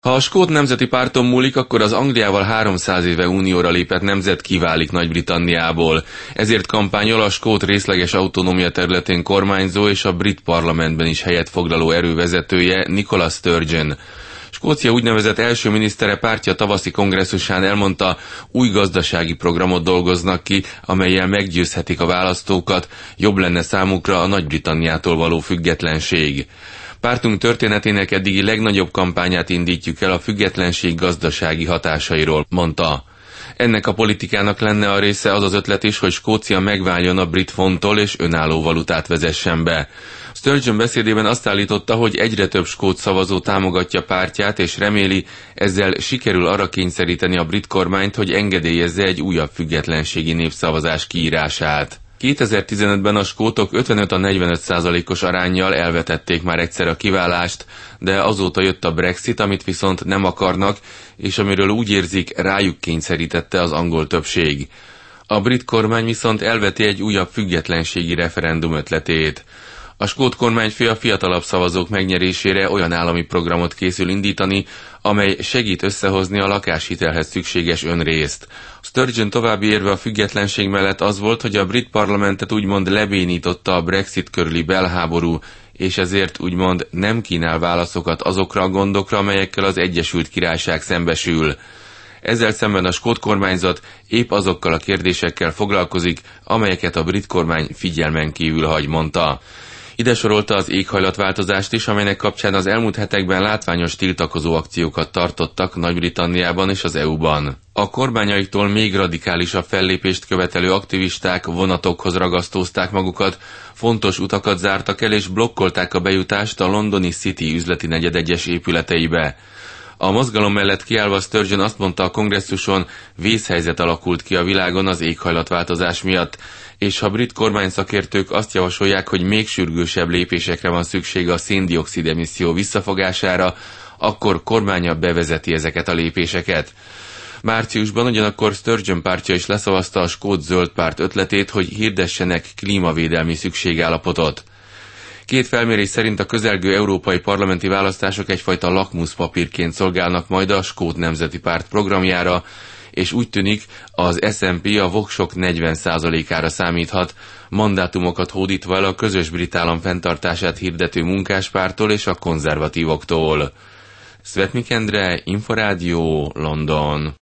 Ha a skót nemzeti párton múlik, akkor az Angliával 300 éve unióra lépett nemzet kiválik Nagy-Britanniából. Ezért kampányol a skót részleges autonómia területén kormányzó és a brit parlamentben is helyet foglaló erővezetője, Nicola Sturgeon. Skócia úgynevezett első minisztere pártja tavaszi kongresszusán elmondta, új gazdasági programot dolgoznak ki, amellyel meggyőzhetik a választókat, jobb lenne számukra a Nagy-Britanniától való függetlenség. Pártunk történetének eddigi legnagyobb kampányát indítjuk el a függetlenség gazdasági hatásairól, mondta. Ennek a politikának lenne a része az az ötlet is, hogy Skócia megváljon a brit fonttól és önálló valutát vezessen be. Sturgeon beszédében azt állította, hogy egyre több skót szavazó támogatja pártját, és reméli, ezzel sikerül arra kényszeríteni a brit kormányt, hogy engedélyezze egy újabb függetlenségi népszavazás kiírását. 2015-ben a skótok 55-45%-os aránnyal elvetették már egyszer a kiválást, de azóta jött a Brexit, amit viszont nem akarnak, és amiről úgy érzik, rájuk kényszerítette az angol többség. A brit kormány viszont elveti egy újabb függetlenségi referendum ötletét. A skót kormányfő a fiatalabb szavazók megnyerésére olyan állami programot készül indítani, amely segít összehozni a lakáshitelhez szükséges önrészt. Sturgeon további érve a függetlenség mellett az volt, hogy a brit parlamentet úgymond lebénította a Brexit körüli belháború, és ezért úgymond nem kínál válaszokat azokra a gondokra, amelyekkel az Egyesült Királyság szembesül. Ezzel szemben a skót kormányzat épp azokkal a kérdésekkel foglalkozik, amelyeket a brit kormány figyelmen kívül hagy, mondta. Ide sorolta az éghajlatváltozást is, amelynek kapcsán az elmúlt hetekben látványos tiltakozó akciókat tartottak Nagy-Britanniában és az EU-ban. A kormányaiktól még radikálisabb fellépést követelő aktivisták vonatokhoz ragasztózták magukat, fontos utakat zártak el és blokkolták a bejutást a londoni City üzleti negyed egyes épületeibe. A mozgalom mellett kiállva Sturgeon azt mondta a kongresszuson, vészhelyzet alakult ki a világon az éghajlatváltozás miatt, és ha brit kormányszakértők azt javasolják, hogy még sürgősebb lépésekre van szüksége a szén-dioxid emisszió visszafogására, akkor kormánya bevezeti ezeket a lépéseket. Márciusban ugyanakkor Sturgeon pártja is leszavazta a skót zöld párt ötletét, hogy hirdessenek klímavédelmi szükségállapotot. Két felmérés szerint a közelgő európai parlamenti választások egyfajta lakmuszpapírként szolgálnak majd a skót nemzeti párt programjára, és úgy tűnik, az SNP a voksok 40%-ára számíthat, mandátumokat hódítva el a közös brit állam fenntartását hirdető munkáspártól és a konzervatívoktól. Svetmik Endre, Inforádió, London.